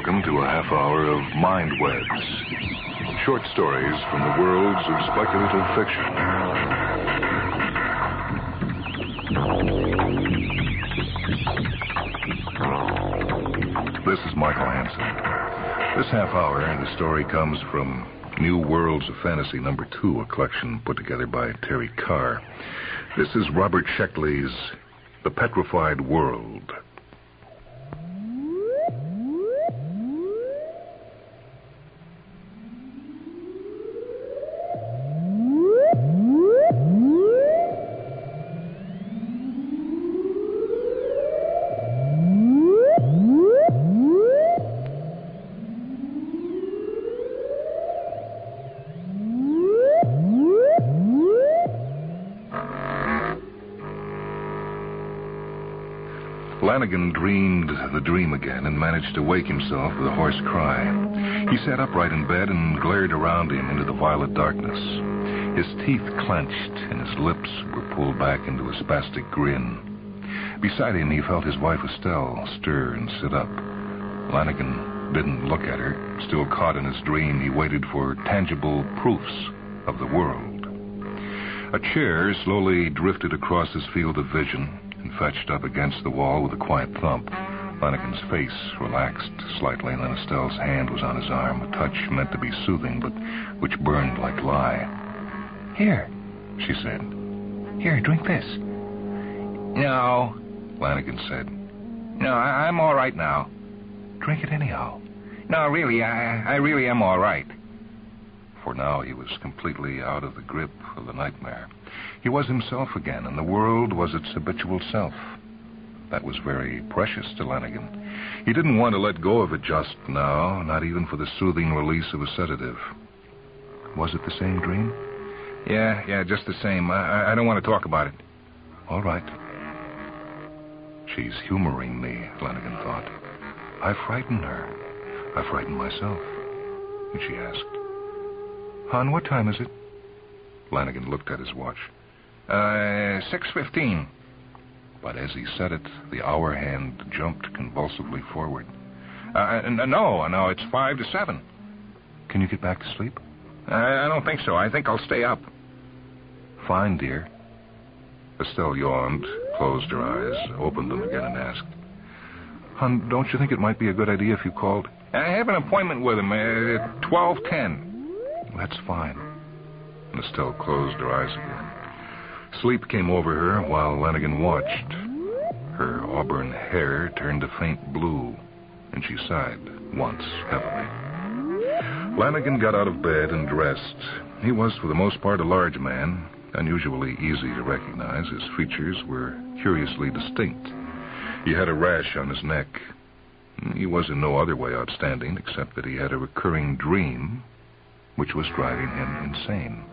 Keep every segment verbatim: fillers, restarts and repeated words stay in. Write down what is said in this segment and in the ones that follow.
welcome to a half hour of Mind Webs. Short stories from the worlds of speculative fiction. This is Michael Hansen. This half hour, the story comes from New Worlds of Fantasy number two, a collection put together by Terry Carr. This is Robert Sheckley's The Petrified World. Flanagan dreamed the dream again and managed to wake himself with a hoarse cry. He sat upright in bed and glared around him into the violet darkness. His teeth clenched and his lips were pulled back into a spastic grin. Beside him, he felt his wife Estelle stir and sit up. Flanagan didn't look at her. Still caught in his dream, he waited for tangible proofs of the world. A chair slowly drifted across his field of vision and fetched up against the wall with a quiet thump. Flanagan's face relaxed slightly, and then Estelle's hand was on his arm, a touch meant to be soothing, but which burned like lye. "Here," she said. "Here, drink this." "No," Flanagan said. "No, I- I'm all right now." "Drink it anyhow." "No, really, I, I really am all right." For now he was completely out of the grip of the nightmare. He was himself again, and the world was its habitual self. That was very precious to Flanagan. He didn't want to let go of it just now, not even for the soothing release of a sedative. Was it the same dream? Yeah, yeah, just the same. I, I don't want to talk about it. All right. She's humoring me, Flanagan thought. I frightened her. I frightened myself. And she asked, "Hon, what time is it?" Flanagan looked at his watch. Uh, six fifteen. But as he said it, the hour hand jumped convulsively forward. Uh, no, no, it's five to seven. Can you get back to sleep? I, I don't think so. I think I'll stay up. Fine, dear. Estelle yawned, closed her eyes, opened them again, and asked, "Hon, don't you think it might be a good idea if you called?" I have an appointment with him at twelve ten. That's fine. And Estelle closed her eyes again. Sleep came over her while Flanagan watched. Her auburn hair turned a faint blue, and she sighed once heavily. Flanagan got out of bed and dressed. He was, for the most part, a large man, unusually easy to recognize. His features were curiously distinct. He had a rash on his neck. He was in no other way outstanding, except that he had a recurring dream which was driving him insane.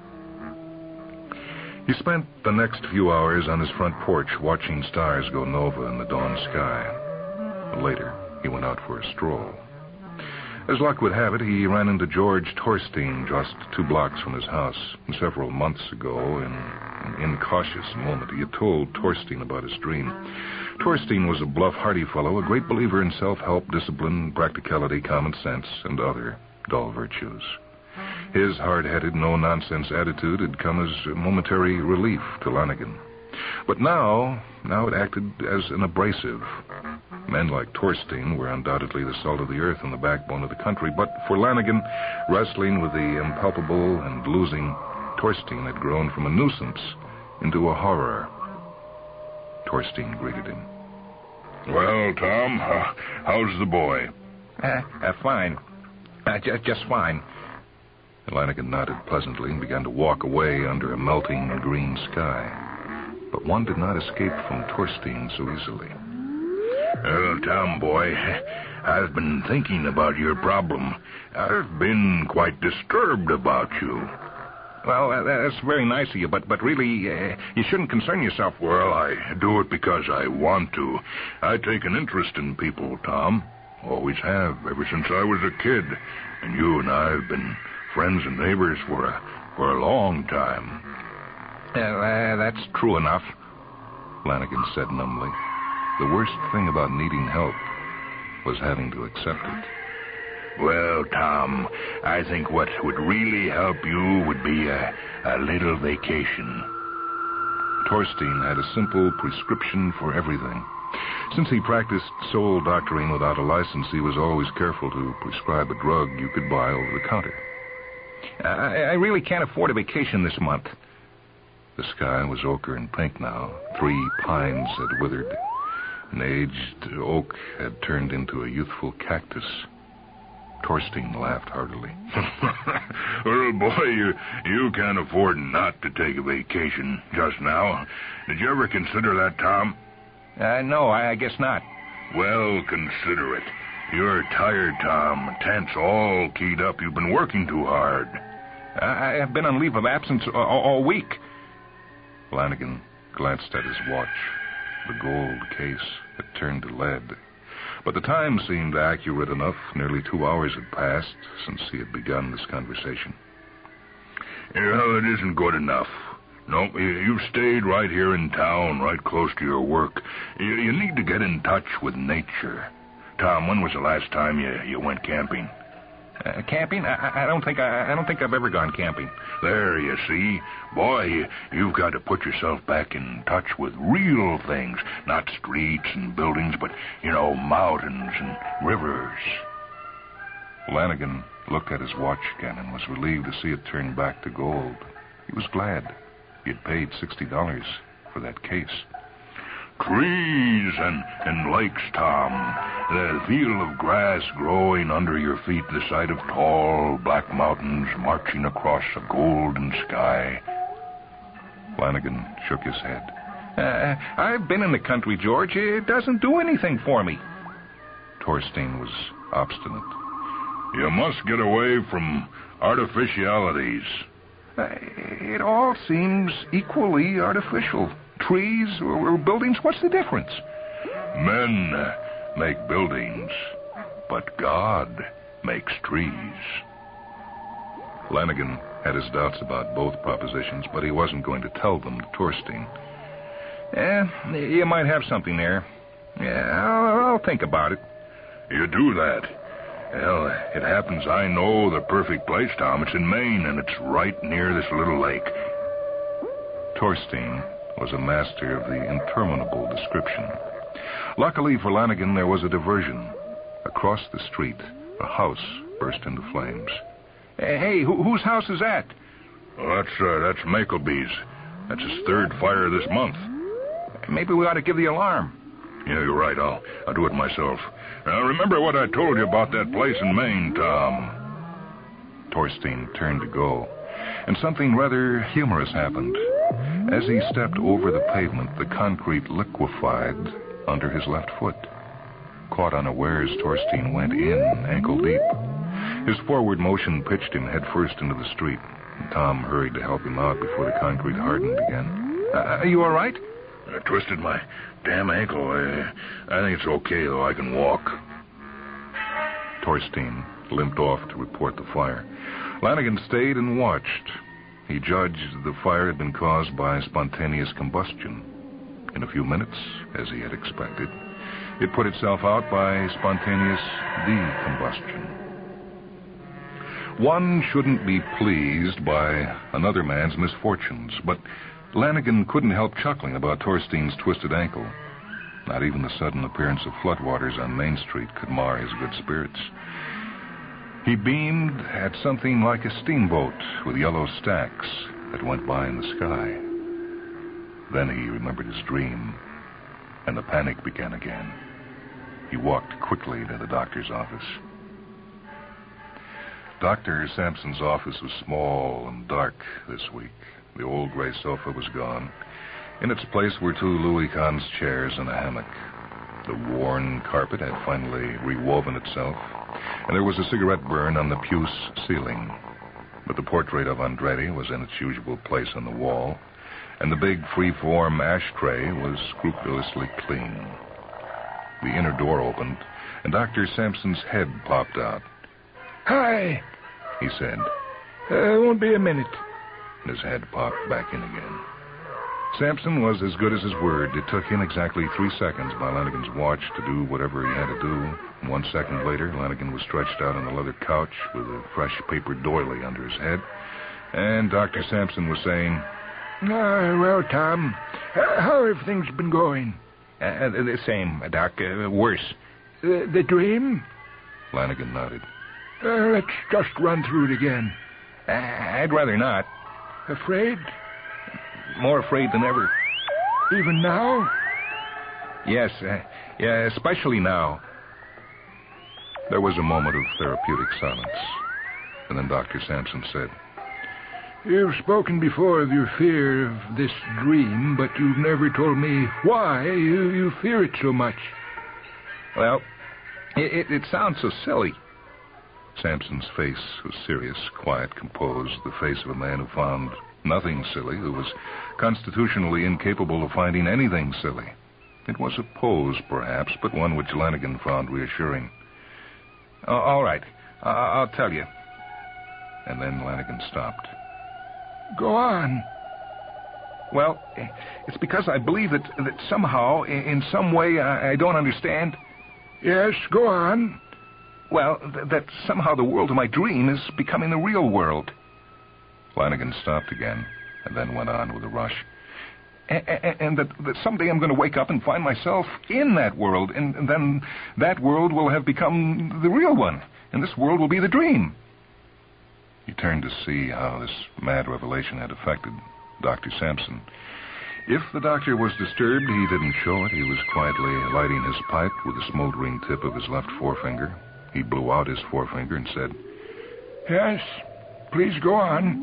He spent the next few hours on his front porch watching stars go nova in the dawn sky. Later, he went out for a stroll. As luck would have it, he ran into George Torstein just two blocks from his house. Several months ago, in an incautious moment, he had told Torstein about his dream. Torstein was a bluff, hearty fellow, a great believer in self-help, discipline, practicality, common sense, and other dull virtues. His hard-headed, no-nonsense attitude had come as a momentary relief to Flanagan. But now, now it acted as an abrasive. Men like Torstein were undoubtedly the salt of the earth and the backbone of the country, but for Flanagan, wrestling with the impalpable and losing, Torstein had grown from a nuisance into a horror. Torstein greeted him. "Well, Tom, uh, how's the boy?" Uh, uh, fine. Uh, j- just fine. Flanagan nodded pleasantly and began to walk away under a melting green sky. But one did not escape from Torstein so easily. "Oh, Tom, boy, I've been thinking about your problem. I've been quite disturbed about you." "Well, uh, that's very nice of you, but, but really, uh, you shouldn't concern yourself." "Well, I do it because I want to. I take an interest in people, Tom. Always have, ever since I was a kid. And you and I have been friends and neighbors for a, for a long time." Uh, uh, that's true enough, Flanagan said numbly. The worst thing about needing help was having to accept it. Well, Tom, I think what would really help you would be a, a little vacation. Torstein had a simple prescription for everything. Since he practiced soul doctoring without a license, he was always careful to prescribe a drug you could buy over the counter. I, I really can't afford a vacation this month. The sky was ochre and pink now. Three pines had withered. An aged oak had turned into a youthful cactus. Torstein laughed heartily. Well, boy, you, you can't afford not to take a vacation just now. Did you ever consider that, Tom? Uh, no, I, I guess not. Well, consider it. You're tired, Tom. Tent's all keyed up. You've been working too hard. I, I have been on leave of absence all, all week. Flanagan glanced at his watch. The gold case had turned to lead. But the time seemed accurate enough. Nearly two hours had passed since he had begun this conversation. Well, it isn't good enough. No, you've stayed right here in town, right close to your work. You, you need to get in touch with nature. Tom, when was the last time you, you went camping? Uh, camping? I, I don't think I, I don't think I've ever gone camping. There, you see. Boy, you, you've got to put yourself back in touch with real things. Not streets and buildings, but, you know, mountains and rivers. Flanagan looked at his watch again and was relieved to see it turn back to gold. He was glad. He had paid sixty dollars for that case. Trees and, and lakes, Tom. The field of grass growing under your feet, the sight of tall black mountains marching across a golden sky. Flanagan shook his head. Uh, I've been in the country, George. It doesn't do anything for me. Torstein was obstinate. You must get away from artificialities. Uh, it all seems equally artificial. Trees or buildings, what's the difference? Men uh, make buildings, but God makes trees. Flanagan had his doubts about both propositions, but he wasn't going to tell them to Torstein. Eh, you might have something there. Yeah, I'll, I'll think about it. You do that. Well, it happens I know the perfect place, Tom. It's in Maine, and it's right near this little lake. Torstein was a master of the interminable description. Luckily for Flanagan, there was a diversion. Across the street, a house burst into flames. Hey, who, whose house is that? Well, that's uh, that's Makelby's. That's his third fire this month. Maybe we ought to give the alarm. Yeah, you're right. I'll, I'll do it myself. Now, remember what I told you about that place in Maine, Tom. Torstein turned to go, and something rather humorous happened. As he stepped over the pavement, the concrete liquefied under his left foot. Caught unawares, Torstein went in, ankle deep. His forward motion pitched him headfirst into the street. Tom hurried to help him out before the concrete hardened again. Uh, are you all right? I twisted my damn ankle. I, I think it's okay, though. I can walk. Torstein limped off to report the fire. Flanagan stayed and watched. He judged the fire had been caused by spontaneous combustion. In a few minutes, as he had expected, it put itself out by spontaneous decombustion. One shouldn't be pleased by another man's misfortunes, but Flanagan couldn't help chuckling about Torstein's twisted ankle. Not even the sudden appearance of floodwaters on Main Street could mar his good spirits. He beamed at something like a steamboat with yellow stacks that went by in the sky. Then he remembered his dream, and the panic began again. He walked quickly to the doctor's office. Doctor Sampson's office was small and dark this week. The old gray sofa was gone. In its place were two Louis Kahn's chairs and a hammock. The worn carpet had finally rewoven itself, and there was a cigarette burn on the puce ceiling. But the portrait of Andretti was in its usual place on the wall, and the big free-form ashtray was scrupulously clean. The inner door opened, and Doctor Sampson's head popped out. "Hi," he said. "Uh, won't be a minute." And his head popped back in again. Sampson was as good as his word. It took him exactly three seconds by Lanigan's watch to do whatever he had to do. One second later, Lanigan was stretched out on the leather couch with a fresh paper doily under his head. And Doctor Sampson was saying, Ah, well, Tom, uh, how have things been going? Uh, the same, Doc. Uh, worse. Uh, the dream? Lanigan nodded. Uh, let's just run through it again. Uh, I'd rather not. Afraid? More afraid than ever. Even now? Yes, uh, yeah, especially now. There was a moment of therapeutic silence. And then Doctor Sampson said, You've spoken before of your fear of this dream, but you've never told me why you, you fear it so much. Well, it, it, it sounds so silly. Sampson's face was serious, quiet, composed, the face of a man who found nothing silly, who was constitutionally incapable of finding anything silly. It was a pose, perhaps, but one which Lanigan found reassuring. Uh, all right, uh, I'll tell you. And then Lanigan stopped. Go on. Well, it's because I believe that, that somehow, in some way, I, I don't understand. Yes, go on. Well, th- that somehow the world of my dream is becoming the real world. Lanigan stopped again, and then went on with a rush. And, and, and that, that someday I'm going to wake up and find myself in that world, and, and then that world will have become the real one, and this world will be the dream. He turned to see how this mad revelation had affected Doctor Sampson. If the doctor was disturbed, he didn't show it. He was quietly lighting his pipe with the smoldering tip of his left forefinger. He blew out his forefinger and said, Yes, please go on.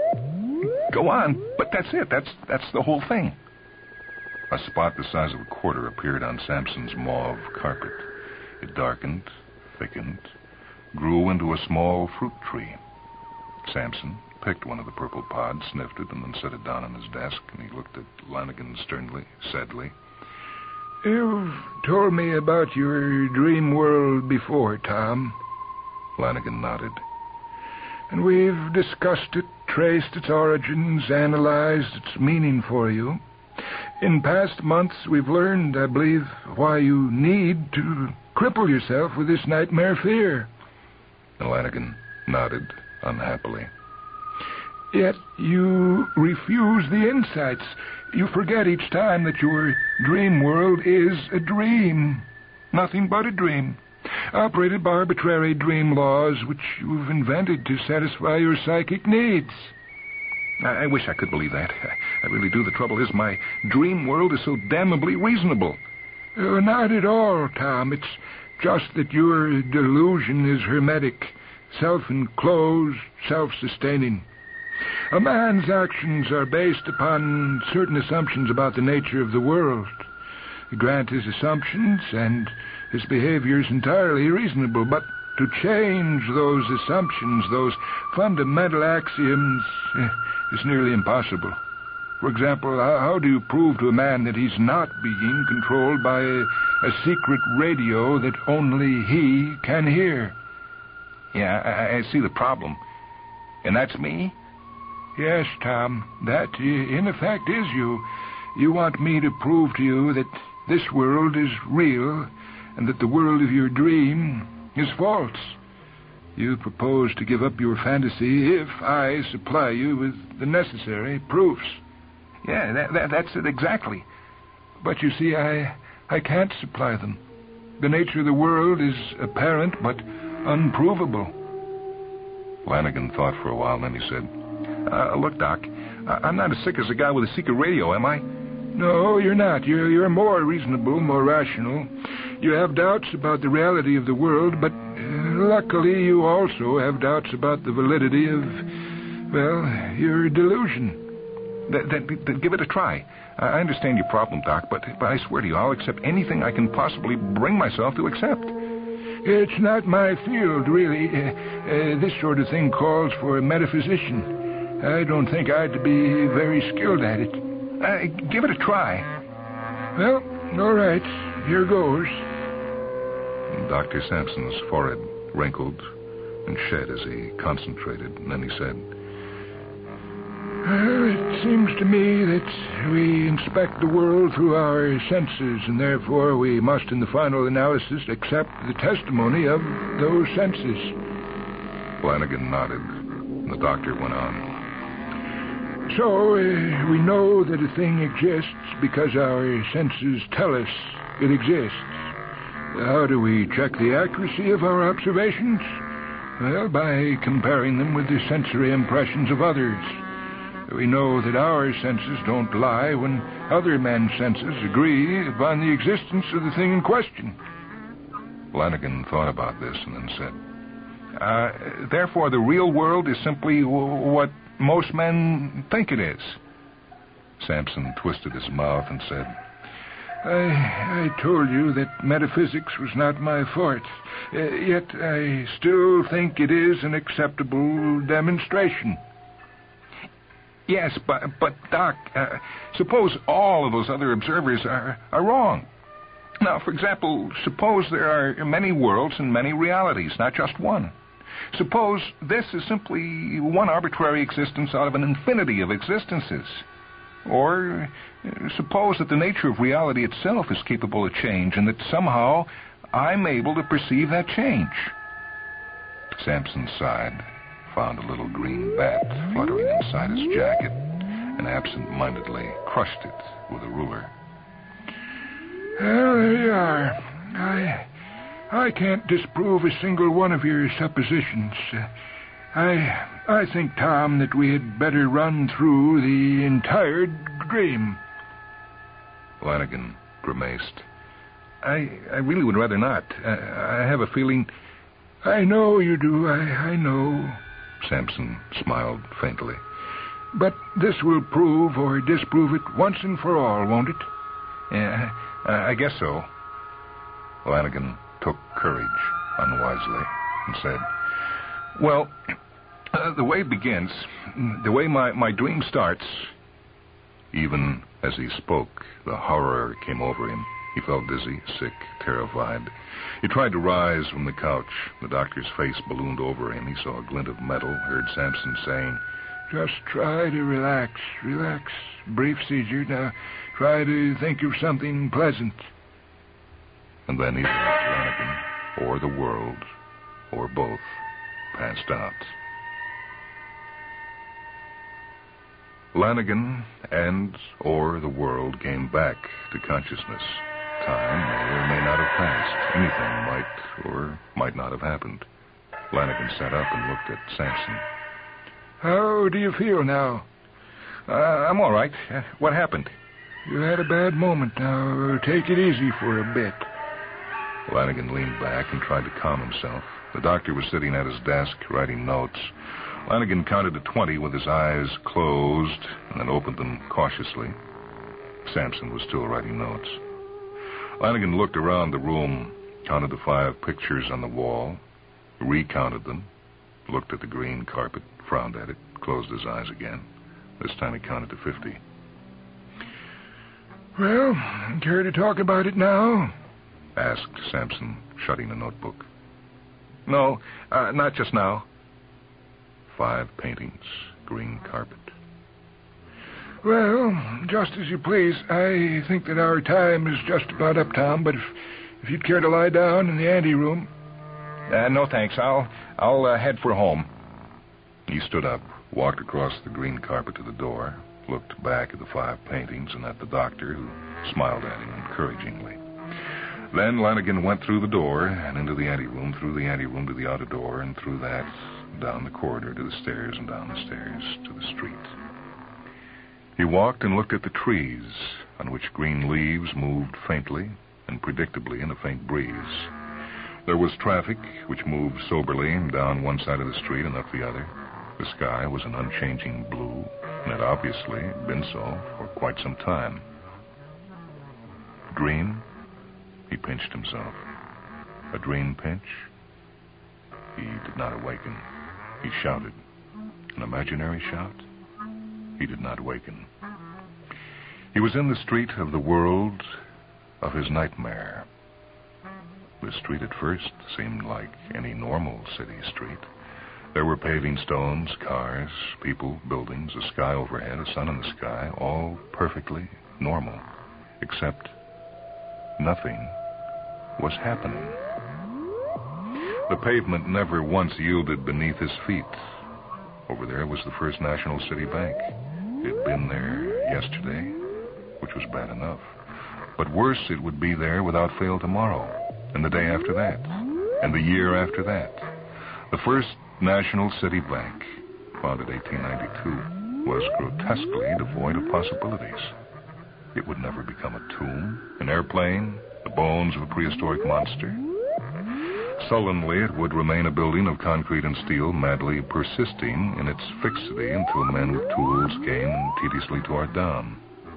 Go on, but that's it. That's that's the whole thing. A spot the size of a quarter appeared on Sampson's mauve carpet. It darkened, thickened, grew into a small fruit tree. Sampson picked one of the purple pods, sniffed it, and then set it down on his desk, and he looked at Lanigan sternly, sadly. You've told me about your dream world before, Tom. Lanigan nodded. And we've discussed it, traced its origins, analyzed its meaning for you. In past months, we've learned, I believe, why you need to cripple yourself with this nightmare fear. And Lanigan nodded unhappily. Yet you refuse the insights. You forget each time that your dream world is a dream. Nothing but a dream. Operated by arbitrary dream laws which you've invented to satisfy your psychic needs. I, I wish I could believe that. I, I really do. The trouble is my dream world is so damnably reasonable. Uh, not at all, Tom. It's just that your delusion is hermetic, self-enclosed, self-sustaining. A man's actions are based upon certain assumptions about the nature of the world. You grant his assumptions, and his behavior is entirely reasonable, but to change those assumptions, those fundamental axioms, is nearly impossible. For example, how do you prove to a man that he's not being controlled by a, a secret radio that only he can hear? Yeah, I, I see the problem. And that's me? Yes, Tom. That, in effect, is you. You want me to prove to you that this world is real and that the world of your dream is false. You propose to give up your fantasy if I supply you with the necessary proofs. Yeah, that, that, that's it exactly. But you see, I, I can't supply them. The nature of the world is apparent but unprovable. Lanigan thought for a while, then he said, uh, look, Doc, I'm not as sick as a guy with a secret radio, am I? No, you're not. You're, you're more reasonable, more rational. You have doubts about the reality of the world, but uh, luckily you also have doubts about the validity of, well, your delusion. Then, then, then give it a try. I understand your problem, Doc, but, but I swear to you, I'll accept anything I can possibly bring myself to accept. It's not my field, really. Uh, uh, this sort of thing calls for a metaphysician. I don't think I'd be very skilled at it. Uh, give it a try. Well, all right. Here goes. Doctor Sampson's forehead wrinkled and shed as he concentrated, and then he said, Well, it seems to me that we inspect the world through our senses, and therefore we must, in the final analysis, accept the testimony of those senses. Flanagan nodded, and the doctor went on. So, uh, we know that a thing exists because our senses tell us it exists. How do we check the accuracy of our observations? Well, by comparing them with the sensory impressions of others. We know that our senses don't lie when other men's senses agree upon the existence of the thing in question. Flanagan thought about this and then said, Uh, therefore, the real world is simply w- what most men think it is. Sampson twisted his mouth and said, I, I told you that metaphysics was not my forte, uh, yet I still think it is an acceptable demonstration. Yes, but, but Doc, uh, suppose all of those other observers are, are wrong. Now, for example, suppose there are many worlds and many realities, not just one. Suppose this is simply one arbitrary existence out of an infinity of existences. Or uh, suppose that the nature of reality itself is capable of change and that somehow I'm able to perceive that change. Sampson sighed, found a little green bat fluttering inside his jacket, and absent-mindedly crushed it with a ruler. Well, there you are. I, I can't disprove a single one of your suppositions. Uh, I, I think, Tom, that we had better run through the entire dream. Flanagan grimaced. I, I really would rather not. I, I have a feeling... I know you do, I, I know. Sampson smiled faintly. But this will prove or disprove it once and for all, won't it? Yeah, uh, I guess so. Flanagan took courage unwisely and said, Well, uh, the way it begins, the way my, my dream starts... Even as he spoke, the horror came over him. He felt dizzy, sick, terrified. He tried to rise from the couch. The doctor's face ballooned over him. He saw a glint of metal, heard Sampson saying, Just try to relax, relax. Brief seizure. Now, try to think of something pleasant. And then either Flanagan or the world, or both, passed out. Flanagan and or the world came back to consciousness. Time may or may not have passed. Anything might or might not have happened. Flanagan sat up and looked at Sampson. How do you feel now? Uh, I'm all right. Uh, what happened? You had a bad moment. Now, take it easy for a bit. Flanagan leaned back and tried to calm himself. The doctor was sitting at his desk, writing notes. Flanagan counted to twenty with his eyes closed and then opened them cautiously. Sampson was still writing notes. Flanagan looked around the room, counted the five pictures on the wall, recounted them, looked at the green carpet, frowned at it, closed his eyes again. This time he counted to fifty. Well, care to talk about it now? Asked Sampson, shutting the notebook. No, uh, not just now. Five paintings, green carpet. Well, just as you please. I think that our time is just about up, Tom, but if, if you'd care to lie down in the anteroom... Uh, no, thanks. I'll, I'll uh, head for home. He stood up, walked across the green carpet to the door, looked back at the five paintings and at the doctor, who smiled at him encouragingly. Then Flanagan went through the door and into the anteroom, through the anteroom to the outer door, and through that, down the corridor to the stairs, and down the stairs to the street. He walked and looked at the trees, on which green leaves moved faintly and predictably in a faint breeze. There was traffic, which moved soberly down one side of the street and up the other. The sky was an unchanging blue, and had obviously been so for quite some time. Dream? He pinched himself. A dream pinch? He did not awaken. He shouted. An imaginary shout? He did not waken. He was in the street of the world of his nightmare. The street at first seemed like any normal city street. There were paving stones, cars, people, buildings, a sky overhead, a sun in the sky, all perfectly normal, except nothing was happening. The pavement never once yielded beneath his feet. Over there was the First National City Bank. It had been there yesterday, which was bad enough. But worse, it would be there without fail tomorrow, and the day after that, and the year after that. The First National City Bank, founded eighteen ninety-two, was grotesquely devoid of possibilities. It would never become a tomb, an airplane, the bones of a prehistoric monster. Sullenly, it would remain a building of concrete and steel, madly persisting in its fixity until men with tools came and tediously tore it down.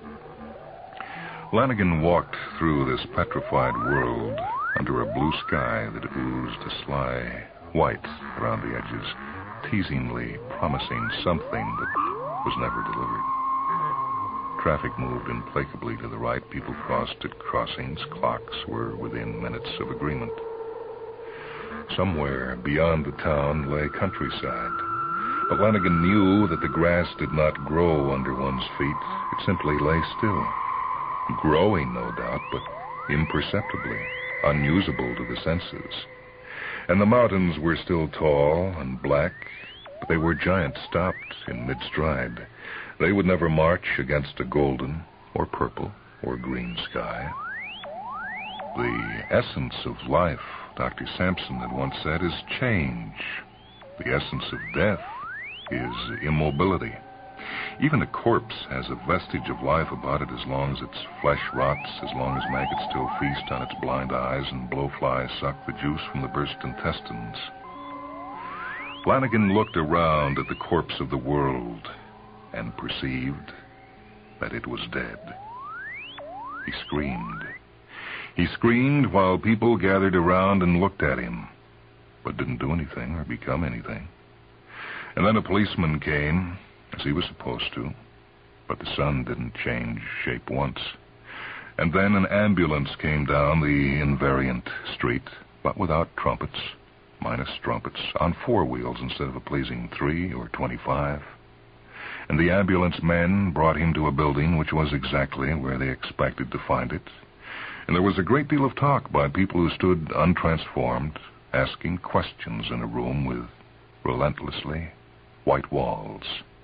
Lanigan walked through this petrified world under a blue sky that oozed a sly white around the edges, teasingly promising something that was never delivered. Traffic moved implacably to the right. People crossed at crossings. Clocks were within minutes of agreement. Somewhere beyond the town lay countryside. But Lanigan knew that the grass did not grow under one's feet. It simply lay still. Growing, no doubt, but imperceptibly, unusable to the senses. And the mountains were still tall and black, but they were giants stopped in mid-stride. They would never march against a golden or purple or green sky. The essence of life, Doctor Sampson had once said, is change. The essence of death is immobility. Even a corpse has a vestige of life about it as long as its flesh rots, as long as maggots still feast on its blind eyes and blowflies suck the juice from the burst intestines. Lanigan looked around at the corpse of the world and perceived that it was dead. He screamed. He screamed while people gathered around and looked at him, but didn't do anything or become anything. And then a policeman came, as he was supposed to, but the sun didn't change shape once. And then an ambulance came down the invariant street, but without trumpets, minus trumpets, on four wheels instead of a pleasing three or twenty-five. And the ambulance men brought him to a building which was exactly where they expected to find it. And there was a great deal of talk by people who stood untransformed, asking questions in a room with relentlessly white walls.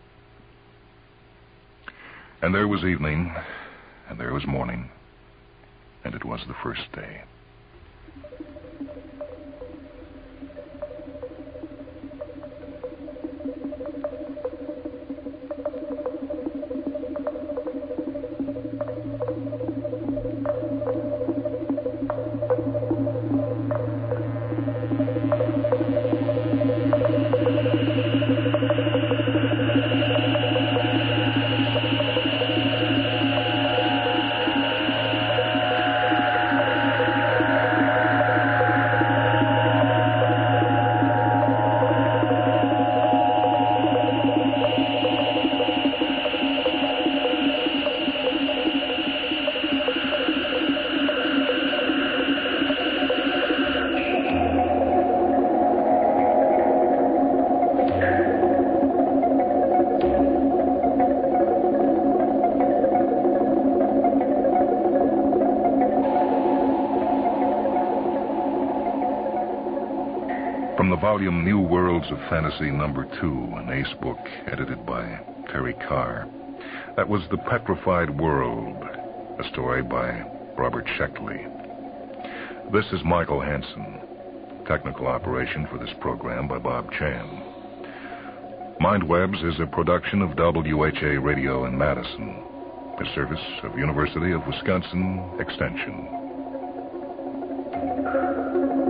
And there was evening, and there was morning, and it was the first day. Volume New Worlds of Fantasy Number Two, an ace book edited by Terry Carr. That was The Petrified World, a story by Robert Sheckley. This is Michael Hansen. Technical operation for this program by Bob Chan. Mindwebs is a production of W H A Radio in Madison, a service of University of Wisconsin Extension.